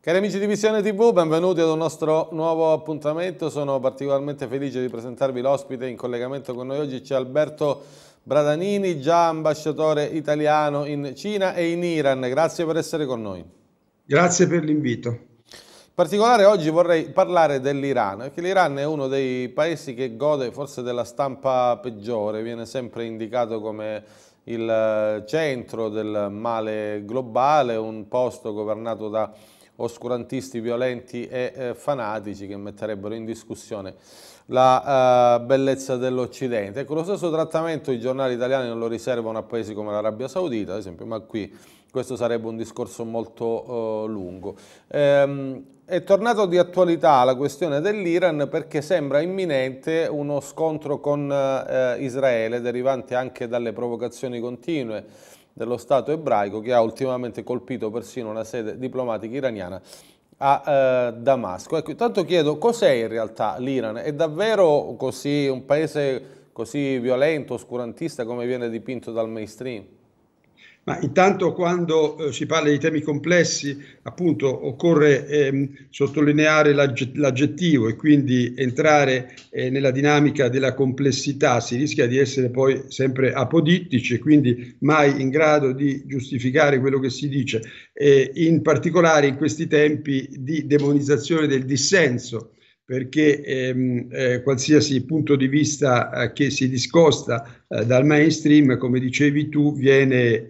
Cari amici di Visione TV, benvenuti ad un nostro nuovo appuntamento. Sono particolarmente felice di presentarvi l'ospite in collegamento con noi oggi. C'è Alberto Bradanini, già ambasciatore italiano in Cina e in Iran. Grazie per essere con noi. Grazie per l'invito. In particolare oggi vorrei parlare dell'Iran, perché l'Iran è uno dei paesi che gode forse della stampa peggiore, viene sempre indicato come il centro del male globale, un posto governato da oscurantisti violenti e fanatici che metterebbero in discussione la bellezza dell'Occidente. Ecco, lo stesso trattamento i giornali italiani non lo riservano a paesi come l'Arabia Saudita, ad esempio, ma qui questo sarebbe un discorso molto lungo. È tornato di attualità la questione dell'Iran perché sembra imminente uno scontro con Israele, derivante anche dalle provocazioni continue dello Stato ebraico, che ha ultimamente colpito persino una sede diplomatica iraniana a Damasco. Ecco, intanto chiedo, cos'è in realtà l'Iran? È davvero così un paese così violento, oscurantista come viene dipinto dal mainstream? Ma intanto quando si parla di temi complessi, appunto, occorre sottolineare l'aggettivo e quindi entrare nella dinamica della complessità. Si rischia di essere poi sempre apodittici e quindi mai in grado di giustificare quello che si dice, in particolare in questi tempi di demonizzazione del dissenso, perché qualsiasi punto di vista che si discosta dal mainstream, come dicevi tu, viene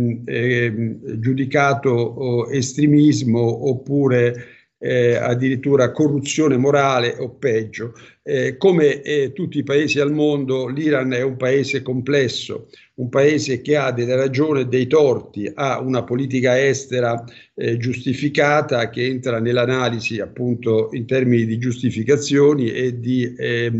giudicato estremismo oppure addirittura corruzione morale o peggio. Come tutti i paesi al mondo, l'Iran è un paese complesso, un paese che ha delle ragioni e dei torti, ha una politica estera giustificata che entra nell'analisi appunto in termini di giustificazioni e di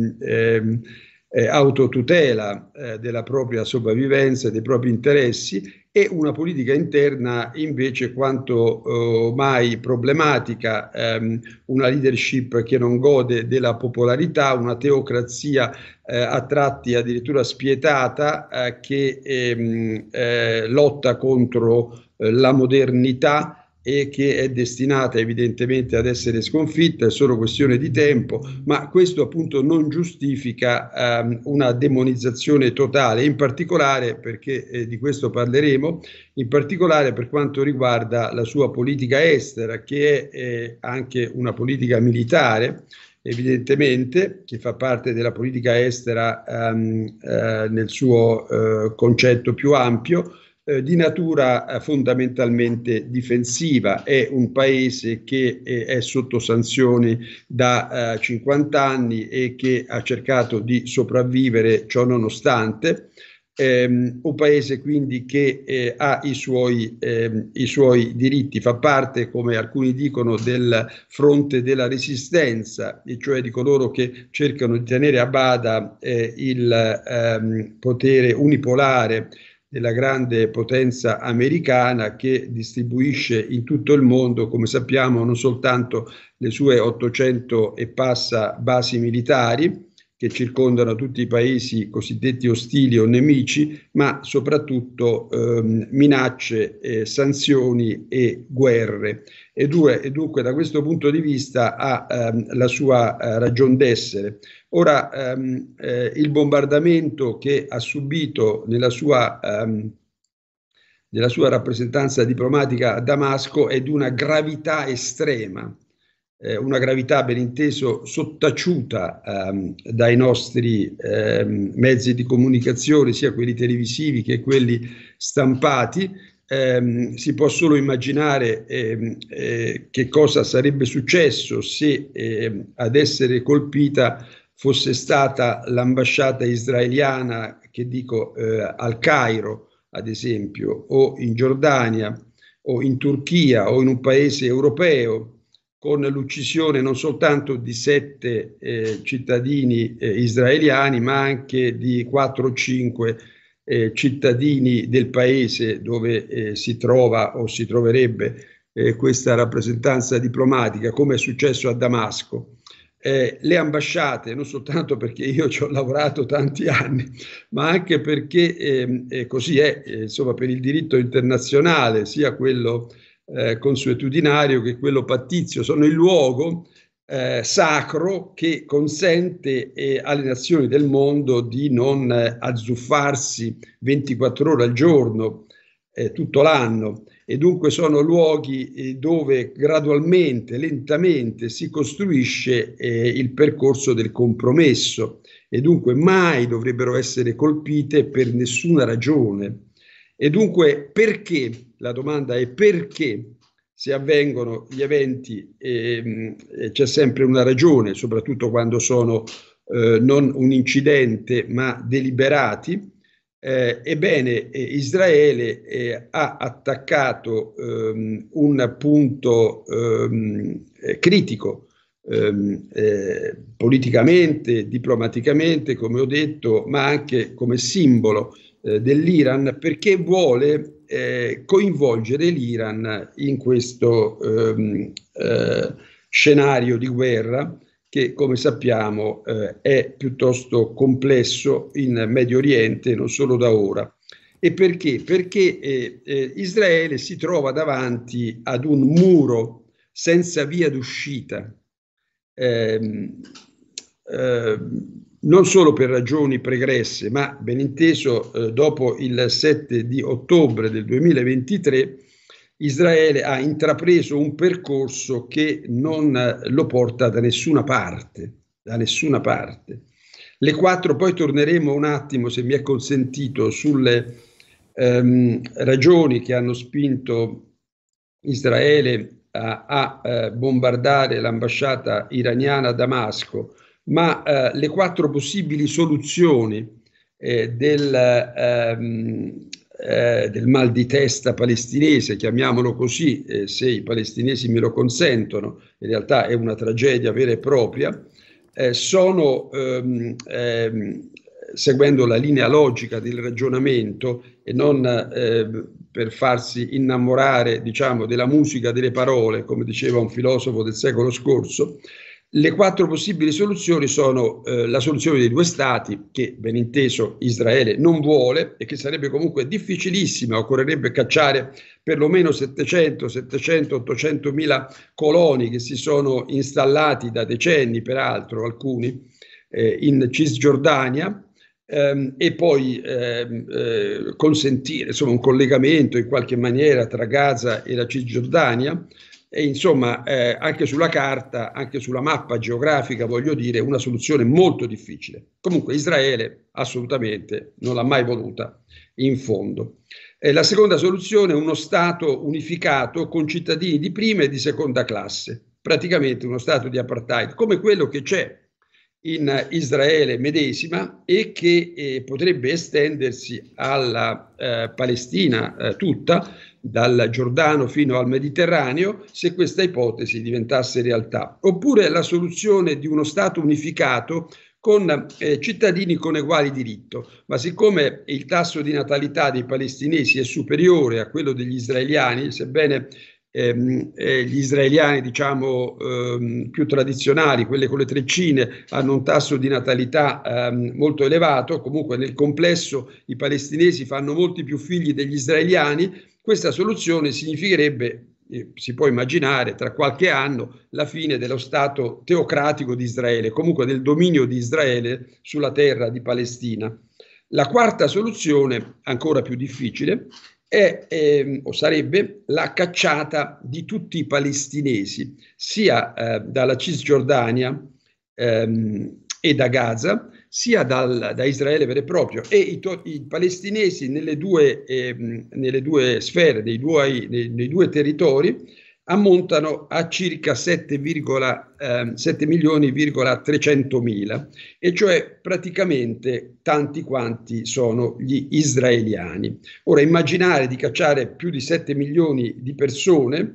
autotutela della propria sopravvivenza e dei propri interessi, e una politica interna invece quanto mai problematica, una leadership che non gode della popolarità, una teocrazia a tratti addirittura spietata, che lotta contro la modernità e che è destinata evidentemente ad essere sconfitta, è solo questione di tempo, ma questo appunto non giustifica una demonizzazione totale, in particolare perché di questo parleremo, in particolare per quanto riguarda la sua politica estera, che è anche una politica militare, evidentemente, che fa parte della politica estera nel suo concetto più ampio, di natura fondamentalmente difensiva. È un paese che è sotto sanzioni da 50 anni e che ha cercato di sopravvivere ciò nonostante. Un paese quindi che ha i suoi diritti, fa parte, come alcuni dicono, del fronte della resistenza, e cioè di coloro che cercano di tenere a bada il potere unipolare della grande potenza americana, che distribuisce in tutto il mondo, come sappiamo, non soltanto le sue 800 e passa basi militari che circondano tutti i paesi cosiddetti ostili o nemici, ma soprattutto minacce, sanzioni e guerre. E dunque da questo punto di vista ha la sua ragion d'essere. Ora, il bombardamento che ha subito nella sua rappresentanza diplomatica a Damasco è di una gravità estrema, una gravità ben inteso sottaciuta dai nostri mezzi di comunicazione, sia quelli televisivi che quelli stampati. Si può solo immaginare che cosa sarebbe successo se ad essere colpita fosse stata l'ambasciata israeliana, che dico al Cairo, ad esempio, o in Giordania, o in Turchia, o in un paese europeo, con l'uccisione non soltanto di 7 cittadini israeliani, ma anche di 4 o 5 cittadini del paese dove si trova o si troverebbe questa rappresentanza diplomatica, come è successo a Damasco. Le ambasciate, non soltanto perché io ci ho lavorato tanti anni, ma anche perché così è, insomma, per il diritto internazionale, sia quello consuetudinario, che è quello pattizio. Sono il luogo sacro che consente alle nazioni del mondo di non azzuffarsi 24 ore al giorno tutto l'anno, e dunque sono luoghi dove gradualmente, lentamente si costruisce il percorso del compromesso, e dunque mai dovrebbero essere colpite per nessuna ragione. E dunque perché? La domanda è perché se avvengono gli eventi c'è sempre una ragione, soprattutto quando sono non un incidente ma deliberati. Ebbene, Israele ha attaccato un punto critico politicamente, diplomaticamente, come ho detto, ma anche come simbolo dell'Iran, perché vuole coinvolgere l'Iran in questo scenario di guerra che, come sappiamo, è piuttosto complesso in Medio Oriente, non solo da ora. E perché? Perché Israele si trova davanti ad un muro senza via d'uscita, non solo per ragioni pregresse, ma ben inteso dopo il 7 di ottobre del 2023 Israele ha intrapreso un percorso che non lo porta da nessuna parte, da nessuna parte. Le quattro, poi torneremo un attimo, se mi è consentito, sulle ragioni che hanno spinto Israele a bombardare l'ambasciata iraniana a Damasco, ma le quattro possibili soluzioni del mal di testa palestinese, chiamiamolo così, se i palestinesi me lo consentono, in realtà è una tragedia vera e propria, sono, seguendo la linea logica del ragionamento e non per farsi innamorare, diciamo, della musica delle parole, come diceva un filosofo del secolo scorso, le quattro possibili soluzioni sono la soluzione dei due stati, che ben inteso Israele non vuole e che sarebbe comunque difficilissima, occorrerebbe cacciare perlomeno 700, 800 mila coloni che si sono installati da decenni, peraltro alcuni, in Cisgiordania, e poi consentire insomma un collegamento in qualche maniera tra Gaza e la Cisgiordania. E insomma, anche sulla carta, anche sulla mappa geografica, voglio dire, una soluzione molto difficile. Comunque Israele assolutamente non l'ha mai voluta in fondo. La seconda soluzione è uno Stato unificato con cittadini di prima e di seconda classe, praticamente uno Stato di apartheid, come quello che c'è in Israele medesima e che potrebbe estendersi alla Palestina tutta, dal Giordano fino al Mediterraneo, se questa ipotesi diventasse realtà. Oppure la soluzione di uno Stato unificato con cittadini con uguali diritto, ma siccome il tasso di natalità dei palestinesi è superiore a quello degli israeliani, sebbene gli israeliani, diciamo, più tradizionali, quelle con le treccine, hanno un tasso di natalità molto elevato, comunque nel complesso i palestinesi fanno molti più figli degli israeliani. Questa soluzione significherebbe, si può immaginare, tra qualche anno la fine dello Stato teocratico di Israele, comunque del dominio di Israele sulla terra di Palestina. La quarta soluzione, ancora più difficile, o sarebbe la cacciata di tutti i palestinesi, sia dalla Cisgiordania e da Gaza, sia da Israele vero e proprio, e i palestinesi nelle due sfere, nei due territori, ammontano a circa 7.300.000, e cioè praticamente tanti quanti sono gli israeliani. Ora, immaginare di cacciare più di 7 milioni di persone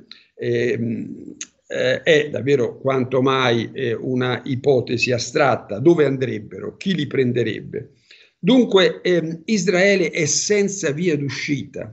è davvero quanto mai una ipotesi astratta. Dove andrebbero? Chi li prenderebbe? Dunque Israele è senza via d'uscita.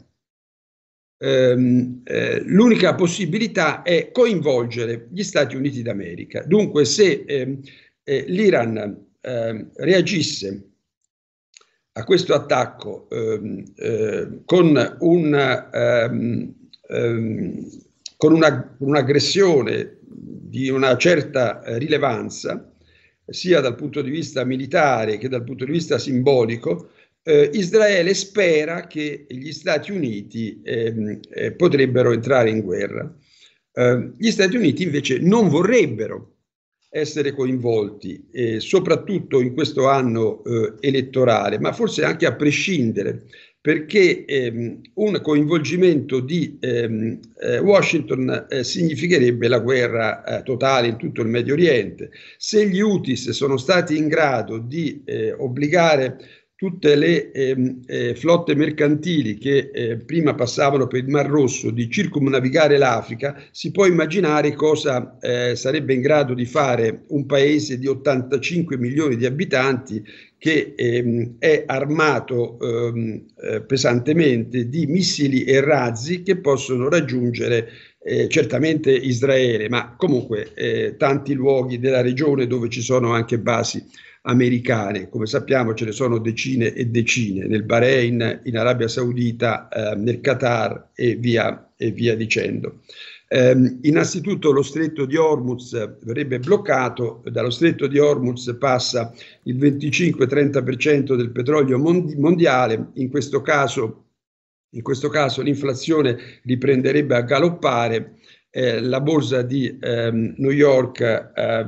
L'unica possibilità è coinvolgere gli Stati Uniti d'America. Dunque, se l'Iran reagisse a questo attacco con con un'aggressione di una certa rilevanza, sia dal punto di vista militare che dal punto di vista simbolico, Israele spera che gli Stati Uniti potrebbero entrare in guerra. Gli Stati Uniti invece non vorrebbero essere coinvolti, soprattutto in questo anno elettorale, ma forse anche a prescindere, perché un coinvolgimento di Washington significherebbe la guerra totale in tutto il Medio Oriente. Se gli Houthis sono stati in grado di obbligare tutte le flotte mercantili che prima passavano per il Mar Rosso di circumnavigare l'Africa, si può immaginare cosa sarebbe in grado di fare un paese di 85 milioni di abitanti che è armato pesantemente di missili e razzi che possono raggiungere certamente Israele, ma comunque tanti luoghi della regione dove ci sono anche basi americane. Come sappiamo ce ne sono decine e decine, nel Bahrain, in Arabia Saudita, nel Qatar e via dicendo. Innanzitutto lo stretto di Hormuz verrebbe bloccato, dallo stretto di Hormuz passa il 25-30% del petrolio mondiale, in questo caso l'inflazione riprenderebbe a galoppare, la borsa di New York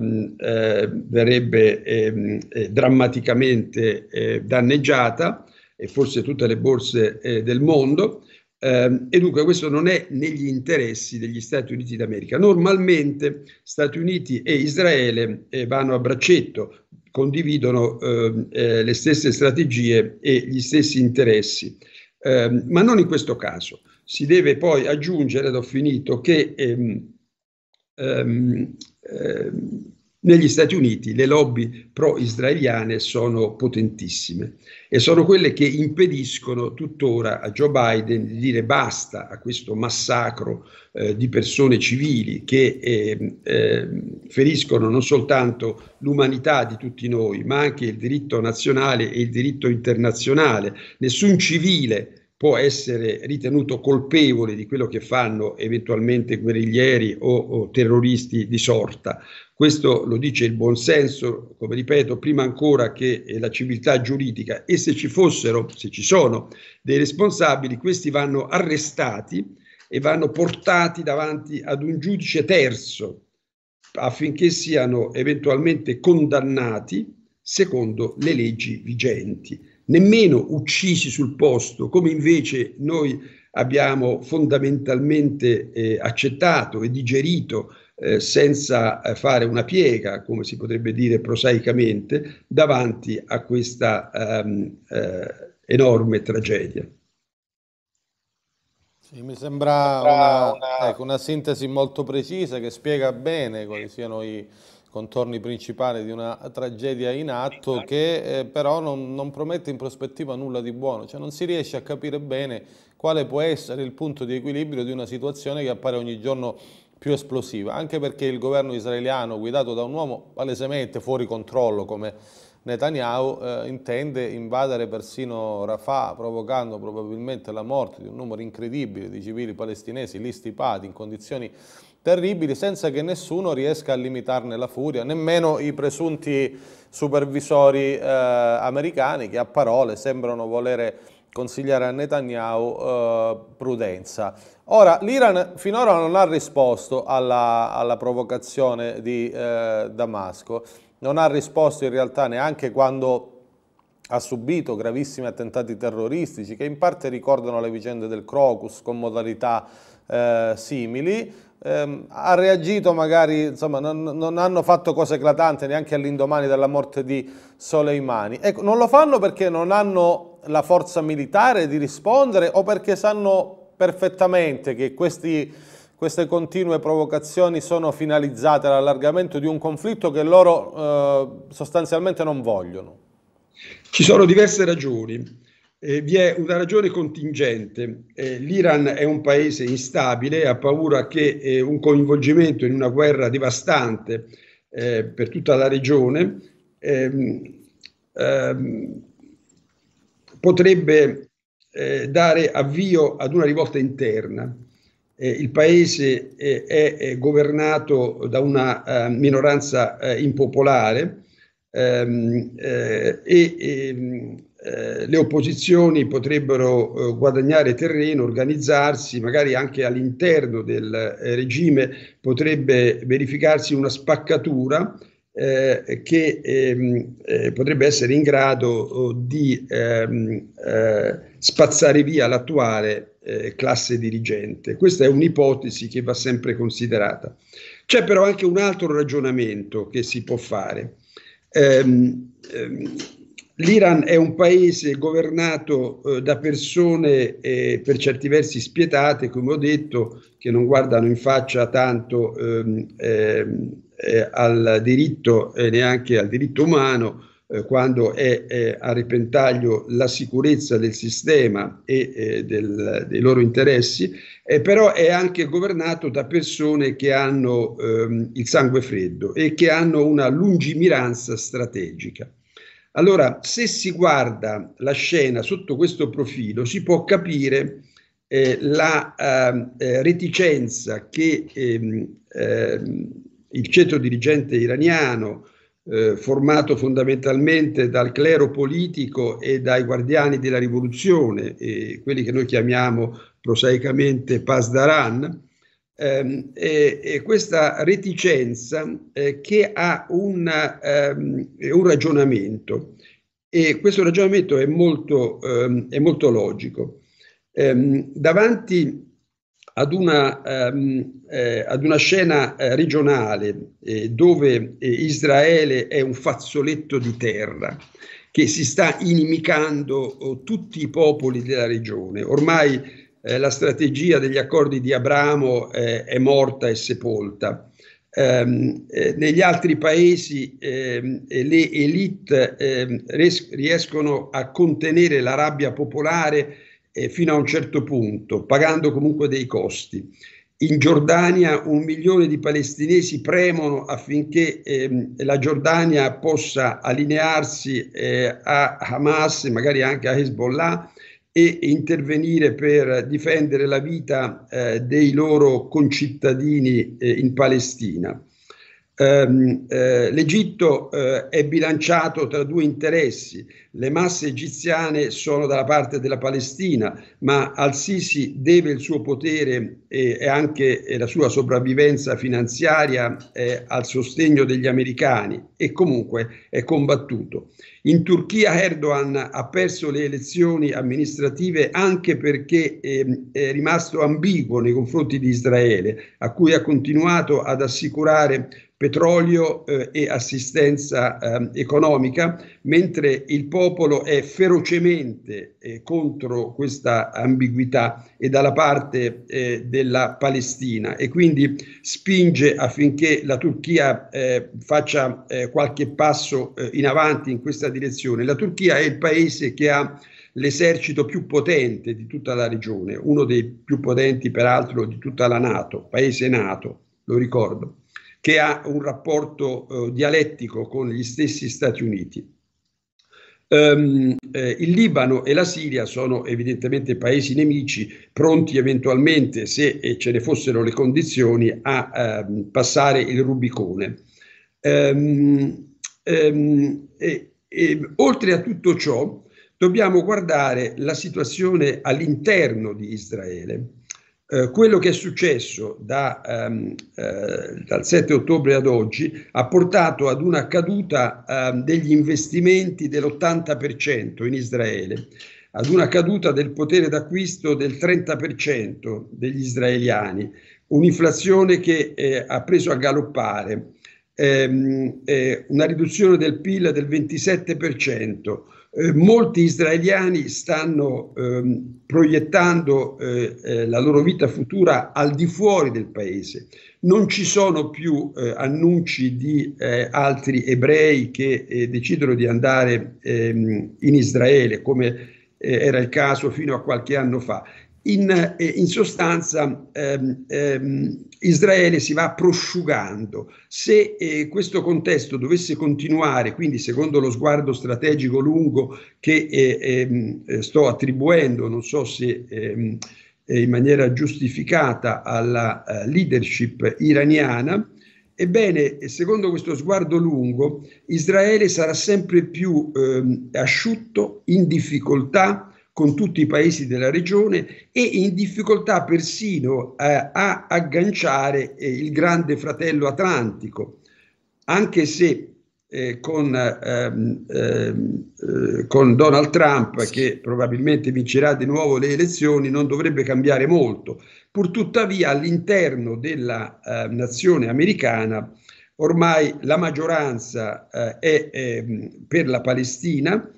verrebbe drammaticamente danneggiata, e forse tutte le borse del mondo. E dunque questo non è negli interessi degli Stati Uniti d'America. Normalmente Stati Uniti e Israele vanno a braccetto, condividono le stesse strategie e gli stessi interessi, ma non in questo caso. Si deve poi aggiungere, ed ho finito, che negli Stati Uniti le lobby pro-israeliane sono potentissime e sono quelle che impediscono tuttora a Joe Biden di dire basta a questo massacro di persone civili che feriscono non soltanto l'umanità di tutti noi, ma anche il diritto nazionale e il diritto internazionale. Nessun civile può essere ritenuto colpevole di quello che fanno eventualmente guerriglieri o terroristi di sorta. Questo lo dice il buonsenso, come ripeto, prima ancora che la civiltà giuridica, e se ci fossero, se ci sono dei responsabili, questi vanno arrestati e vanno portati davanti ad un giudice terzo affinché siano eventualmente condannati secondo le leggi vigenti. Nemmeno uccisi sul posto, come invece noi abbiamo fondamentalmente accettato e digerito senza fare una piega, come si potrebbe dire prosaicamente, davanti a questa enorme tragedia. Sì, mi sembra una sintesi molto precisa che spiega bene quali siano i contorni principali di una tragedia in atto, che però non promette in prospettiva nulla di buono, cioè non si riesce a capire bene quale può essere il punto di equilibrio di una situazione che appare ogni giorno più esplosiva, anche perché il governo israeliano, guidato da un uomo palesemente fuori controllo come Netanyahu, intende invadere persino Rafah, provocando probabilmente la morte di un numero incredibile di civili palestinesi lì stipati in condizioni terribili, senza che nessuno riesca a limitarne la furia, nemmeno i presunti supervisori americani, che a parole sembrano volere consigliare a Netanyahu prudenza. Ora, l'Iran finora non ha risposto alla provocazione di Damasco, non ha risposto in realtà neanche quando ha subito gravissimi attentati terroristici che in parte ricordano le vicende del Crocus con modalità simili. Ha reagito magari, insomma, non hanno fatto cose eclatanti neanche all'indomani della morte di Soleimani. Ecco, non lo fanno perché non hanno la forza militare di rispondere o perché sanno perfettamente che queste continue provocazioni sono finalizzate all'allargamento di un conflitto che loro sostanzialmente non vogliono? Ci sono diverse ragioni. Vi è una ragione contingente. L'Iran è un paese instabile, ha paura che un coinvolgimento in una guerra devastante per tutta la regione potrebbe dare avvio ad una rivolta interna. il paese è governato da una minoranza impopolare le opposizioni potrebbero guadagnare terreno, organizzarsi, magari anche all'interno del regime potrebbe verificarsi una spaccatura che potrebbe essere in grado di spazzare via l'attuale classe dirigente. Questa è un'ipotesi che va sempre considerata. C'è però anche un altro ragionamento che si può fare. L'Iran è un paese governato da persone per certi versi spietate, come ho detto, che non guardano in faccia tanto al diritto e neanche al diritto umano quando è a repentaglio la sicurezza del sistema e dei loro interessi, però è anche governato da persone che hanno il sangue freddo e che hanno una lungimiranza strategica. Allora, se si guarda la scena sotto questo profilo, si può capire la reticenza che il ceto dirigente iraniano, formato fondamentalmente dal clero politico e dai guardiani della rivoluzione, quelli che noi chiamiamo prosaicamente Pasdaran, e questa reticenza che ha un ragionamento, e questo ragionamento è molto logico. Davanti ad una scena regionale dove Israele è un fazzoletto di terra che si sta inimicando tutti i popoli della regione, ormai la strategia degli accordi di Abramo è morta e sepolta. Negli altri paesi le elite riescono a contenere la rabbia popolare fino a un certo punto, pagando comunque dei costi. In Giordania 1 milione di palestinesi premono affinché la Giordania possa allinearsi a Hamas e magari anche a Hezbollah e intervenire per difendere la vita dei loro concittadini in Palestina. L'Egitto è bilanciato tra due interessi. Le masse egiziane sono dalla parte della Palestina, ma al-Sisi deve il suo potere e anche la sua sopravvivenza finanziaria al sostegno degli americani, e comunque è combattuto. In Turchia Erdogan ha perso le elezioni amministrative anche perché è rimasto ambiguo nei confronti di Israele, a cui ha continuato ad assicurare petrolio e assistenza economica, mentre il popolo è ferocemente contro questa ambiguità e dalla parte della Palestina, e quindi spinge affinché la Turchia faccia qualche passo in avanti in questa direzione. La Turchia è il paese che ha l'esercito più potente di tutta la regione, uno dei più potenti peraltro di tutta la NATO, paese NATO, lo ricordo, che ha un rapporto dialettico con gli stessi Stati Uniti. Il Libano e la Siria sono evidentemente paesi nemici, pronti eventualmente, se ce ne fossero le condizioni, a passare il Rubicone. Oltre a tutto ciò, dobbiamo guardare la situazione all'interno di Israele. Quello che è successo dal 7 ottobre ad oggi ha portato ad una caduta degli investimenti dell'80% in Israele, ad una caduta del potere d'acquisto del 30% degli israeliani, un'inflazione che ha preso a galoppare, una riduzione del PIL del 27%. Molti israeliani stanno proiettando la loro vita futura al di fuori del paese. Non ci sono più annunci di altri ebrei che decidono di andare in Israele, come era il caso fino a qualche anno fa. In sostanza Israele si va prosciugando. Se questo contesto dovesse continuare, quindi secondo lo sguardo strategico lungo che sto attribuendo, non so se in maniera giustificata alla leadership iraniana. Ebbene, secondo questo sguardo lungo, Israele sarà sempre più asciutto, in difficoltà con tutti i paesi della regione e in difficoltà persino a agganciare il grande fratello atlantico, anche se con Donald Trump, che probabilmente vincerà di nuovo le elezioni, non dovrebbe cambiare molto. Purtuttavia, all'interno della nazione americana, ormai la maggioranza è per la Palestina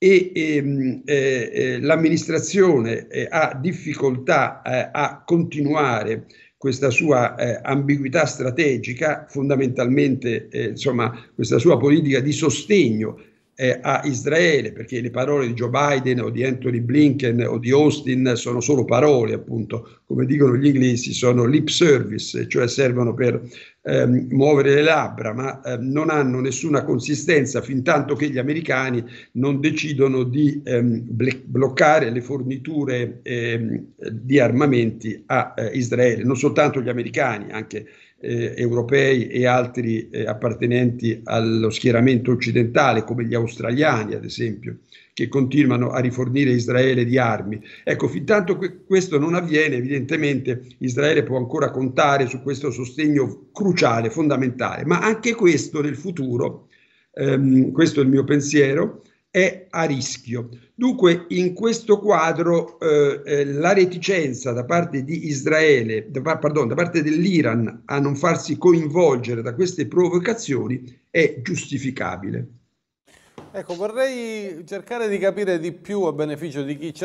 e l'amministrazione ha difficoltà a continuare questa sua ambiguità strategica, fondamentalmente insomma, questa sua politica di sostegno a Israele, perché le parole di Joe Biden o di Anthony Blinken o di Austin sono solo parole, appunto, come dicono gli inglesi, sono lip service, cioè servono per muovere le labbra, ma non hanno nessuna consistenza fin tanto che gli americani non decidono di bloccare le forniture di armamenti a Israele. Non soltanto gli americani, anche europei e altri appartenenti allo schieramento occidentale, come gli australiani ad esempio, che continuano a rifornire Israele di armi. Ecco, fin tanto questo non avviene, evidentemente Israele può ancora contare su questo sostegno cruciale, fondamentale, ma anche questo nel futuro, questo è il mio pensiero, è a rischio. Dunque, in questo quadro la reticenza da parte di Israele, da parte dell'Iran a non farsi coinvolgere da queste provocazioni è giustificabile. Ecco, vorrei cercare di capire di più a beneficio di chi ci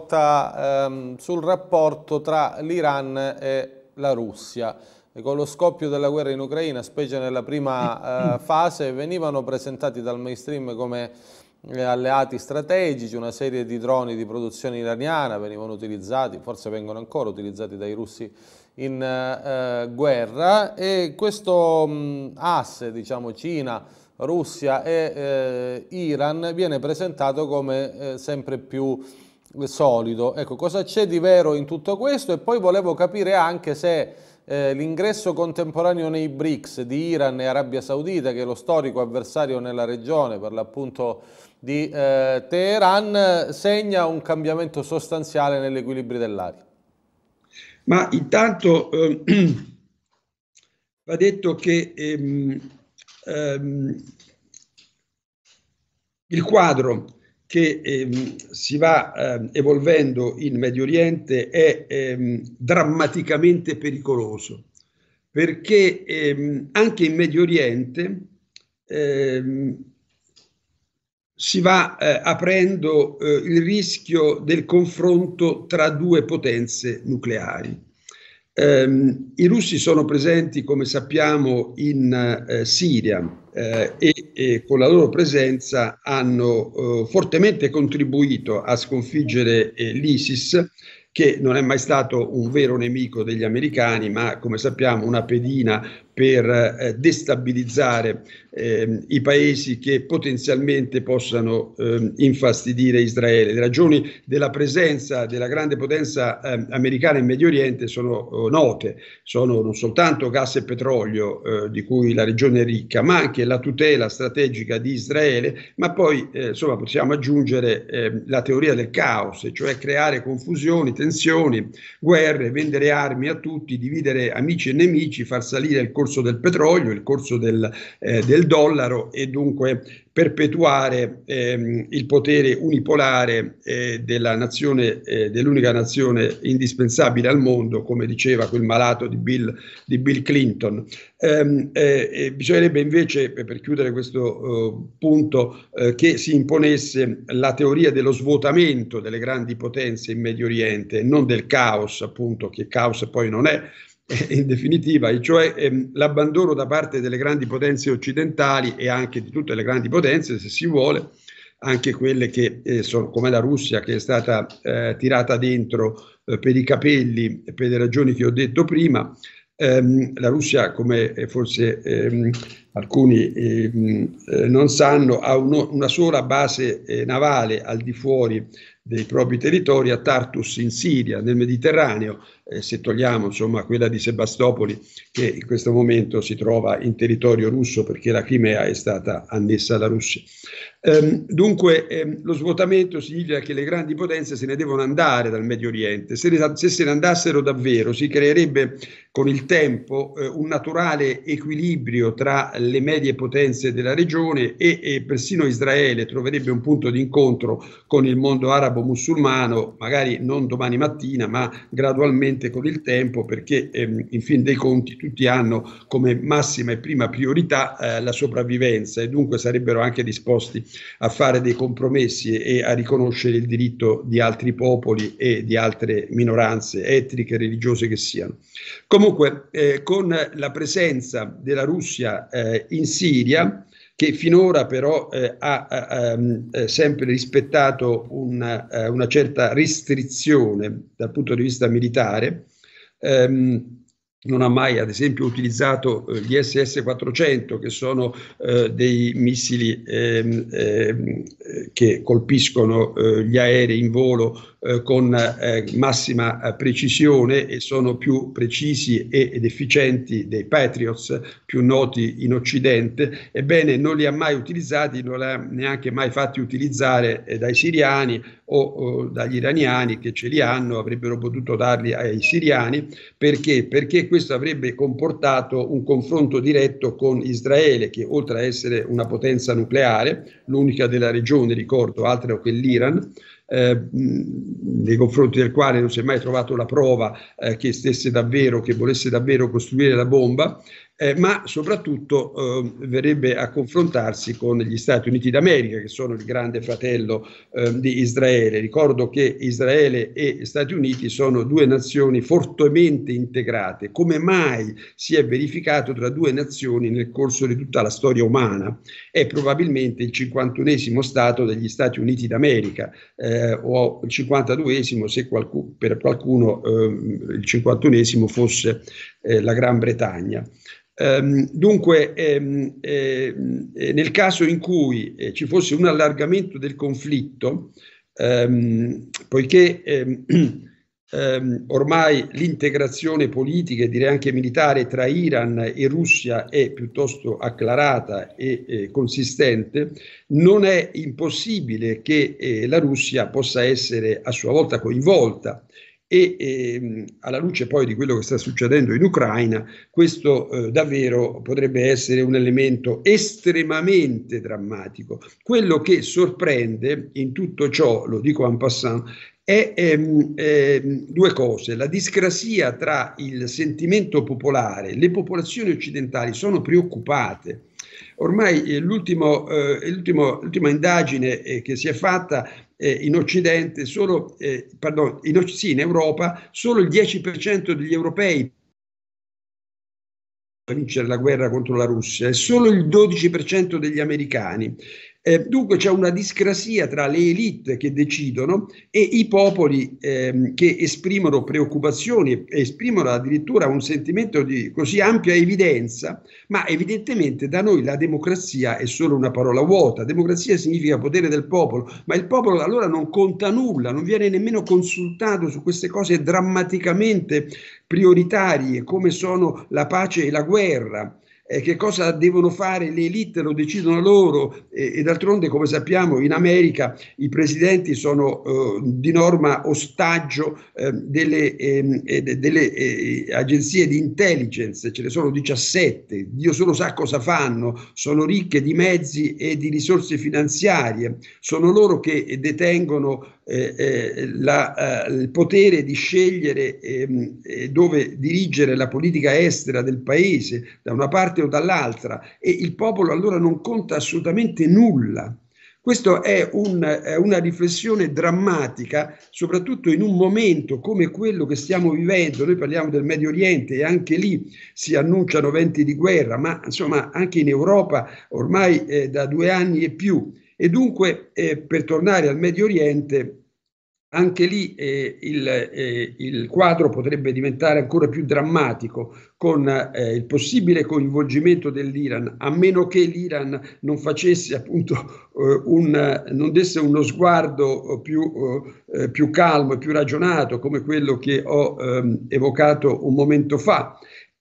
ascolta sul rapporto tra l'Iran e la Russia. E con lo scoppio della guerra in Ucraina, specie nella prima fase, venivano presentati dal mainstream come alleati strategici, una serie di droni di produzione iraniana venivano utilizzati, forse vengono ancora utilizzati dai russi in guerra, e questo asse, diciamo, Cina, Russia e Iran viene presentato come sempre più solido. Ecco, cosa c'è di vero in tutto questo? E poi volevo capire anche se l'ingresso contemporaneo nei BRICS di Iran e Arabia Saudita, che è lo storico avversario nella regione, per l'appunto di Teheran, segna un cambiamento sostanziale negli equilibri dell'area. Ma intanto va detto che il quadro che si va evolvendo in Medio Oriente è drammaticamente pericoloso, perché anche in Medio Oriente si va aprendo il rischio del confronto tra due potenze nucleari. I russi sono presenti, come sappiamo, in Siria e con la loro presenza hanno fortemente contribuito a sconfiggere l'ISIS, che non è mai stato un vero nemico degli americani, ma come sappiamo una pedina per destabilizzare i paesi che potenzialmente possano infastidire Israele. Le ragioni della presenza della grande potenza americana in Medio Oriente sono note, sono non soltanto gas e petrolio di cui la regione è ricca, ma anche la tutela strategica di Israele, ma poi insomma possiamo aggiungere la teoria del caos, cioè creare confusioni, tensioni, guerre, vendere armi a tutti, dividere amici e nemici, far salire il corso del petrolio, il corso del dollaro e dunque perpetuare il potere unipolare della nazione, dell'unica nazione indispensabile al mondo, come diceva quel malato di Bill Clinton. Bisognerebbe invece, per chiudere questo punto, che si imponesse la teoria dello svuotamento delle grandi potenze in Medio Oriente, non del caos, appunto, che caos poi non è, in definitiva, e cioè l'abbandono da parte delle grandi potenze occidentali e anche di tutte le grandi potenze, se si vuole, anche quelle che sono come la Russia, che è stata tirata dentro per i capelli per le ragioni che ho detto prima. La Russia, come forse alcuni non sanno, ha una sola base navale al di fuori dei propri territori, a Tartus in Siria, nel Mediterraneo, se togliamo insomma quella di Sebastopoli, che in questo momento si trova in territorio russo perché la Crimea è stata annessa alla Russia. Dunque lo svuotamento significa che le grandi potenze se ne devono andare dal Medio Oriente. Se se ne andassero davvero, si creerebbe con il tempo un naturale equilibrio tra le medie potenze della regione e persino Israele troverebbe un punto di incontro con il mondo arabo-musulmano, magari non domani mattina, ma gradualmente con il tempo, perché in fin dei conti tutti hanno come massima e prima priorità la sopravvivenza, e dunque sarebbero anche disposti a fare dei compromessi e a riconoscere il diritto di altri popoli e di altre minoranze etniche e religiose che siano. Comunque, con la presenza della Russia in Siria, che finora però ha sempre rispettato una certa restrizione dal punto di vista militare, non ha mai ad esempio utilizzato gli SS-400, che sono dei missili che colpiscono gli aerei in volo con massima precisione, e sono più precisi ed efficienti dei Patriots più noti in Occidente. Ebbene, non li ha mai utilizzati, non li ha neanche mai fatti utilizzare dai siriani o dagli iraniani, che ce li hanno, avrebbero potuto darli ai siriani. Perché? Perché questo avrebbe comportato un confronto diretto con Israele, che oltre a essere una potenza nucleare, l'unica della regione, ricordo, altro che l'Iran, nei confronti del quale non si è mai trovato la prova che volesse davvero costruire la bomba, ma soprattutto verrebbe a confrontarsi con gli Stati Uniti d'America, che sono il grande fratello di Israele. Ricordo che Israele e Stati Uniti sono due nazioni fortemente integrate, come mai si è verificato tra due nazioni nel corso di tutta la storia umana. È probabilmente il 51esimo Stato degli Stati Uniti d'America, o il 52esimo se per qualcuno il 51esimo fosse la Gran Bretagna. Dunque, nel caso in cui ci fosse un allargamento del conflitto, poiché ormai l'integrazione politica e direi anche militare tra Iran e Russia è piuttosto acclarata e consistente, non è impossibile che la Russia possa essere a sua volta coinvolta. E alla luce poi di quello che sta succedendo in Ucraina, questo davvero potrebbe essere un elemento estremamente drammatico. Quello che sorprende in tutto ciò, lo dico en passant, è due cose: la discrasia tra il sentimento popolare. Le popolazioni occidentali sono preoccupate. Ormai l'ultima indagine che si è fatta in Occidente, in Europa, solo il 10% degli europei per vincere la guerra contro la Russia e solo il 12% degli americani. Dunque c'è una discrasia tra le elite che decidono e i popoli che esprimono preoccupazioni e esprimono addirittura un sentimento di così ampia evidenza, ma evidentemente da noi la democrazia è solo una parola vuota. Democrazia significa potere del popolo, ma il popolo allora non conta nulla, non viene nemmeno consultato su queste cose drammaticamente prioritarie come sono la pace e la guerra. Che cosa devono fare le elite lo decidono loro, e d'altronde, come sappiamo, in America i presidenti sono di norma ostaggio delle agenzie di intelligence. Ce ne sono 17, Dio solo sa cosa fanno, sono ricche di mezzi e di risorse finanziarie, sono loro che detengono il potere di scegliere dove dirigere la politica estera del paese, da una parte o dall'altra, e il popolo allora non conta assolutamente nulla. Questa è una riflessione drammatica, soprattutto in un momento come quello che stiamo vivendo. Noi parliamo del Medio Oriente e anche lì si annunciano venti di guerra, ma insomma anche in Europa ormai da 2 anni e più. E dunque, per tornare al Medio Oriente, anche lì il quadro potrebbe diventare ancora più drammatico con il possibile coinvolgimento dell'Iran, a meno che l'Iran non facesse appunto non desse uno sguardo più calmo e più ragionato, come quello che ho evocato un momento fa.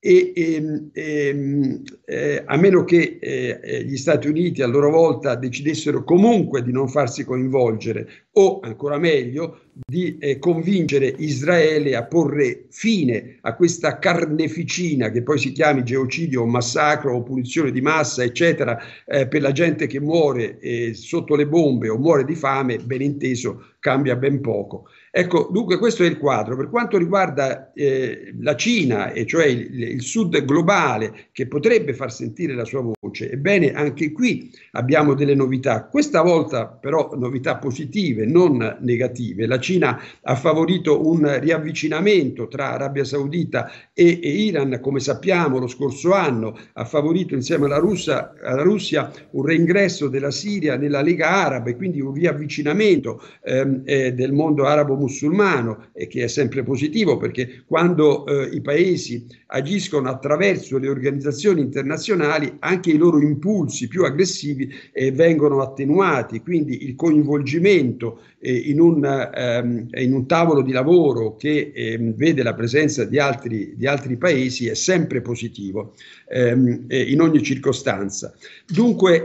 A meno che gli Stati Uniti a loro volta decidessero comunque di non farsi coinvolgere, o ancora meglio di convincere Israele a porre fine a questa carneficina, che poi si chiami genocidio o massacro o punizione di massa eccetera, per la gente che muore sotto le bombe o muore di fame, ben inteso cambia ben poco. Ecco, dunque questo è il quadro. Per quanto riguarda la Cina, e cioè il sud globale, che potrebbe far sentire la sua voce, ebbene anche qui abbiamo delle novità, questa volta però novità positive, non negative. La Cina ha favorito un riavvicinamento tra Arabia Saudita e Iran, come sappiamo lo scorso anno ha favorito insieme alla Russia un reingresso della Siria nella Lega Araba, e quindi un riavvicinamento del mondo arabo-musulmano, che è sempre positivo, perché quando i paesi agiscono attraverso le organizzazioni internazionali, anche i loro impulsi più aggressivi vengono attenuati, quindi il coinvolgimento in un tavolo di lavoro che vede la presenza di altri paesi è sempre positivo in ogni circostanza. Dunque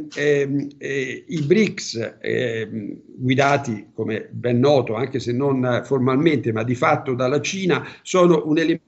i BRICS, guidati come ben noto, anche se non formalmente ma di fatto dalla Cina, sono un elemento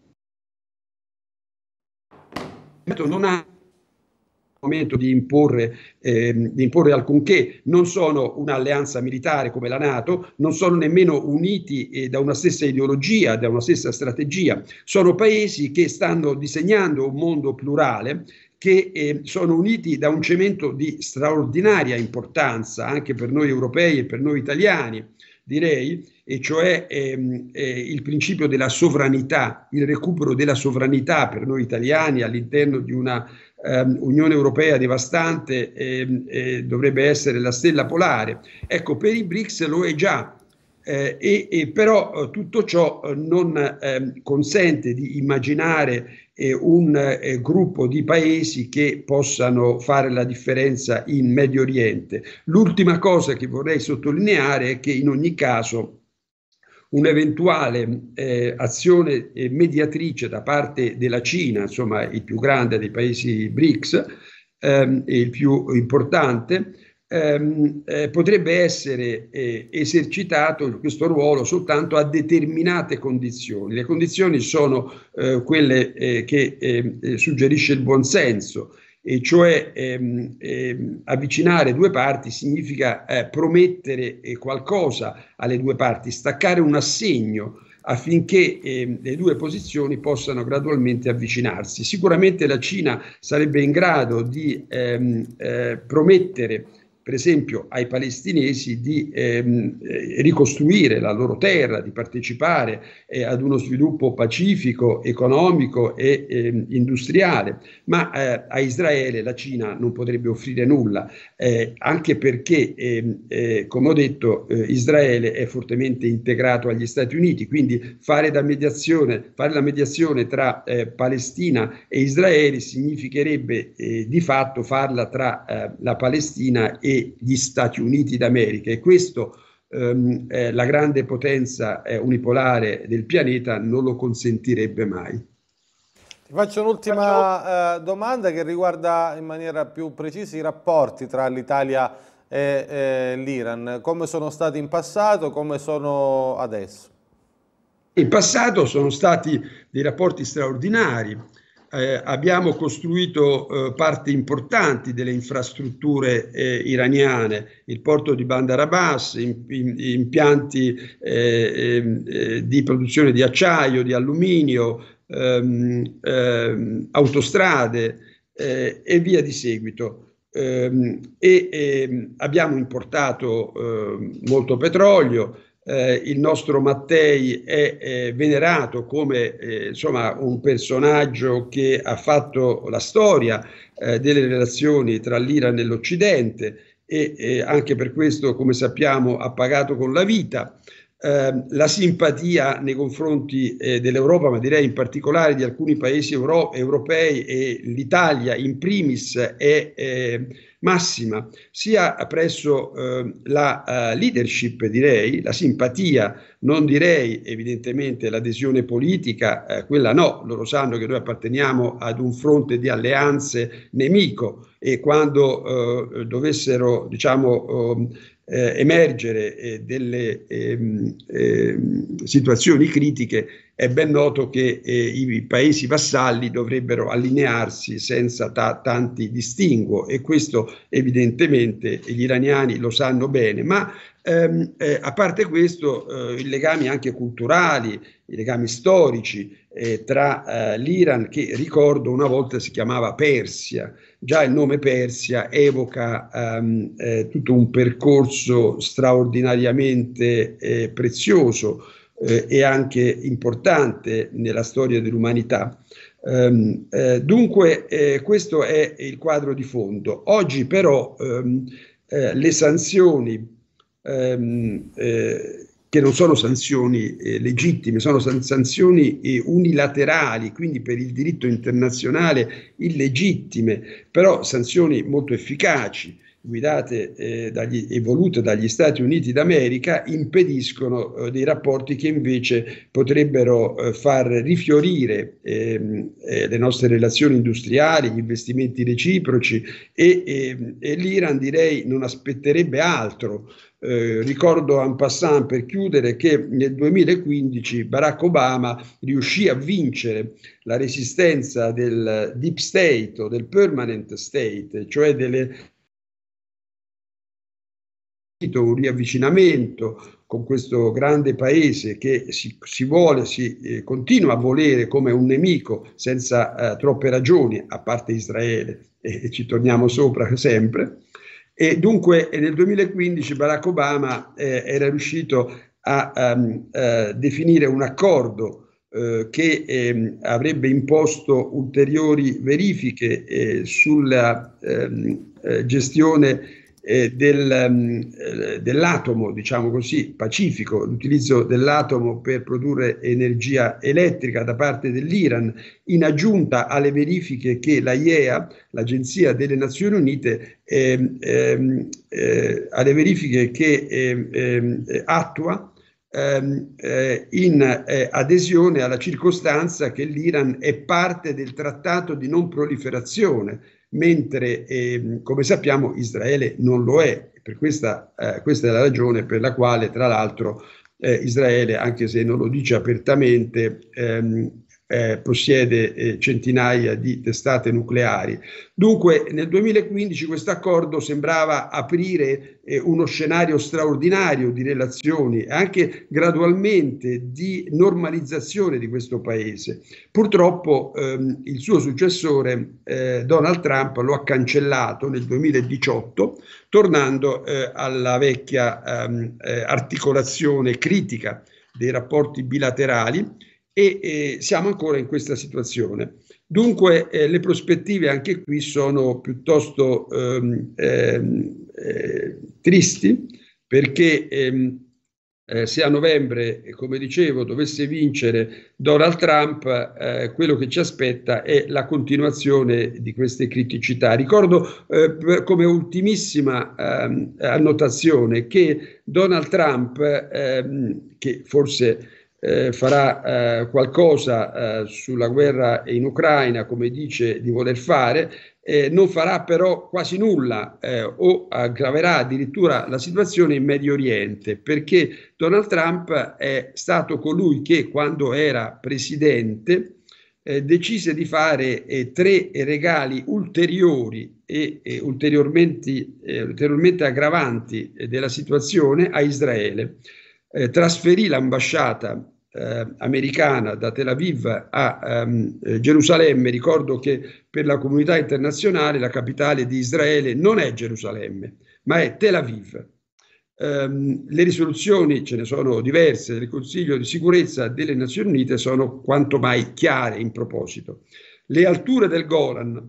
non ha momento di imporre alcunché, non sono un'alleanza militare come la NATO, non sono nemmeno uniti da una stessa ideologia, da una stessa strategia, sono paesi che stanno disegnando un mondo plurale, che sono uniti da un cemento di straordinaria importanza anche per noi europei e per noi italiani, direi, e cioè il principio della sovranità, il recupero della sovranità per noi italiani all'interno di una Unione Europea devastante, dovrebbe essere la stella polare. Ecco, per i BRICS lo è già, però tutto ciò non consente di immaginare un gruppo di paesi che possano fare la differenza in Medio Oriente. L'ultima cosa che vorrei sottolineare è che in ogni caso un'eventuale azione mediatrice da parte della Cina, insomma il più grande dei paesi BRICS, il più importante, potrebbe essere esercitato questo ruolo soltanto a determinate condizioni. Le condizioni sono quelle che suggerisce il buonsenso, e cioè avvicinare due parti significa promettere qualcosa alle due parti, staccare un assegno affinché le due posizioni possano gradualmente avvicinarsi. Sicuramente la Cina sarebbe in grado di promettere, per esempio, ai palestinesi di ricostruire la loro terra, di partecipare ad uno sviluppo pacifico, economico e industriale, ma a Israele la Cina non potrebbe offrire nulla, anche perché, come ho detto, Israele è fortemente integrato agli Stati Uniti, quindi fare la mediazione tra Palestina e Israele significherebbe di fatto farla tra la Palestina e gli Stati Uniti d'America, e questo la grande potenza unipolare del pianeta non lo consentirebbe mai. Ti faccio un'ultima domanda che riguarda in maniera più precisa i rapporti tra l'Italia e l'Iran. Come sono stati in passato, come sono adesso? In passato sono stati dei rapporti straordinari. Abbiamo costruito parti importanti delle infrastrutture iraniane, il porto di Bandar Abbas, impianti di produzione di acciaio, di alluminio, autostrade e via di seguito. Abbiamo importato molto petrolio. Il nostro Mattei è venerato come insomma un personaggio che ha fatto la storia delle relazioni tra l'Iran e l'Occidente, e anche per questo, come sappiamo, ha pagato con la vita. la simpatia nei confronti dell'Europa, ma direi in particolare di alcuni paesi europei, e l'Italia in primis è massima, sia presso la leadership, direi, la simpatia, non direi evidentemente l'adesione politica, quella no, loro sanno che noi apparteniamo ad un fronte di alleanze nemico, e quando dovessero, diciamo, emergere delle situazioni critiche, è ben noto che i paesi vassalli dovrebbero allinearsi senza tanti distinguo, e questo evidentemente gli iraniani lo sanno bene. Ma a parte questo, i legami anche culturali, i legami storici tra l'Iran, che ricordo una volta si chiamava Persia. Già il nome Persia evoca tutto un percorso straordinariamente prezioso e anche importante nella storia dell'umanità. Dunque questo è il quadro di fondo. Oggi però le sanzioni, che non sono sanzioni legittime, sono sanzioni unilaterali, quindi per il diritto internazionale illegittime, però sanzioni molto efficaci, guidate e volute dagli Stati Uniti d'America, impediscono dei rapporti che invece potrebbero far rifiorire le nostre relazioni industriali, gli investimenti reciproci, e l'Iran, direi, non aspetterebbe altro. Ricordo en passant, per chiudere, che nel 2015 Barack Obama riuscì a vincere la resistenza del deep state o del permanent state, cioè un riavvicinamento con questo grande paese che si continua a volere come un nemico senza troppe ragioni, a parte Israele, e ci torniamo sopra sempre. E dunque nel 2015 Barack Obama era riuscito a definire un accordo che avrebbe imposto ulteriori verifiche sulla gestione dell'atomo, diciamo così, pacifico, l'utilizzo dell'atomo per produrre energia elettrica da parte dell'Iran, in aggiunta alle verifiche che la IEA, l'Agenzia delle Nazioni Unite, alle verifiche che attua in adesione alla circostanza che l'Iran è parte del trattato di non proliferazione, mentre come sappiamo Israele non lo è. Questa è la ragione per la quale, tra l'altro, Israele, anche se non lo dice apertamente, possiede centinaia di testate nucleari. Dunque nel 2015 questo accordo sembrava aprire uno scenario straordinario di relazioni, anche gradualmente di normalizzazione di questo paese. Purtroppo il suo successore Donald Trump lo ha cancellato nel 2018, tornando alla vecchia articolazione critica dei rapporti bilaterali, e siamo ancora in questa situazione. Dunque le prospettive anche qui sono piuttosto tristi, perché se a novembre, come dicevo, dovesse vincere Donald Trump, quello che ci aspetta è la continuazione di queste criticità. Ricordo come ultimissima annotazione che Donald Trump, che forse farà qualcosa sulla guerra in Ucraina, come dice di voler fare, non farà però quasi nulla o aggraverà addirittura la situazione in Medio Oriente, perché Donald Trump è stato colui che, quando era presidente, decise di fare 3 regali ulteriori e ulteriormente aggravanti della situazione a Israele. Trasferì l'ambasciata americana da Tel Aviv a Gerusalemme. Ricordo che per la comunità internazionale la capitale di Israele non è Gerusalemme, ma è Tel Aviv. Le risoluzioni, ce ne sono diverse, del Consiglio di sicurezza delle Nazioni Unite sono quanto mai chiare in proposito. Le alture del Golan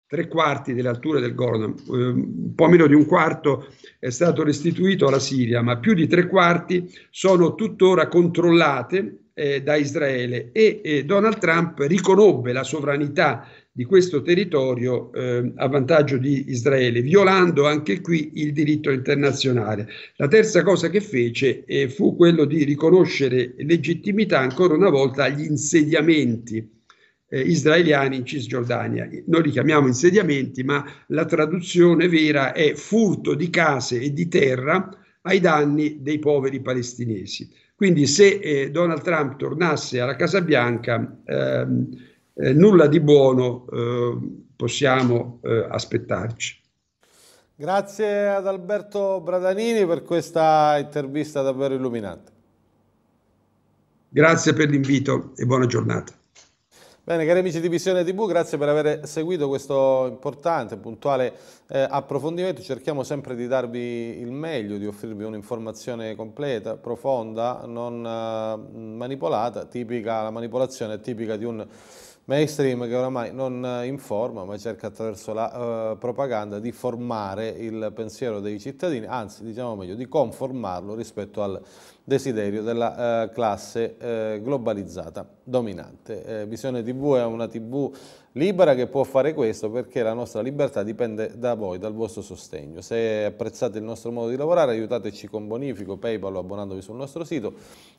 3/4 dell'altura del Golan, un po' meno di un quarto è stato restituito alla Siria, ma più di 3/4 sono tuttora controllate da Israele, e Donald Trump riconobbe la sovranità di questo territorio a vantaggio di Israele, violando anche qui il diritto internazionale. La terza cosa che fece fu quello di riconoscere legittimità ancora una volta agli insediamenti israeliani in Cisgiordania. Noi li chiamiamo insediamenti, ma la traduzione vera è furto di case e di terra ai danni dei poveri palestinesi. Quindi se Donald Trump tornasse alla Casa Bianca, nulla di buono possiamo aspettarci. Grazie ad Alberto Bradanini per questa intervista davvero illuminante. Grazie per l'invito e buona giornata. Bene, cari amici di Visione TV, grazie per aver seguito questo importante, puntuale approfondimento. Cerchiamo sempre di darvi il meglio, di offrirvi un'informazione completa, profonda, non manipolata. La manipolazione è tipica di un mainstream che oramai non informa, ma cerca attraverso la propaganda di formare il pensiero dei cittadini, anzi, diciamo meglio, di conformarlo rispetto al desiderio della classe globalizzata dominante. Visione TV è una TV libera che può fare questo perché la nostra libertà dipende da voi, dal vostro sostegno. Se apprezzate il nostro modo di lavorare, aiutateci con bonifico, PayPal o abbonandovi sul nostro sito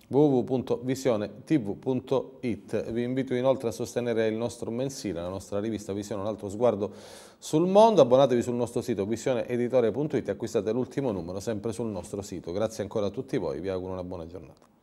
www.visionetv.it. Vi invito inoltre a sostenere il nostro mensile, la nostra rivista Visione, un altro sguardo sul mondo. Abbonatevi sul nostro sito visioneeditore.it e acquistate l'ultimo numero sempre sul nostro sito. Grazie ancora a tutti voi, vi auguro una buona giornata.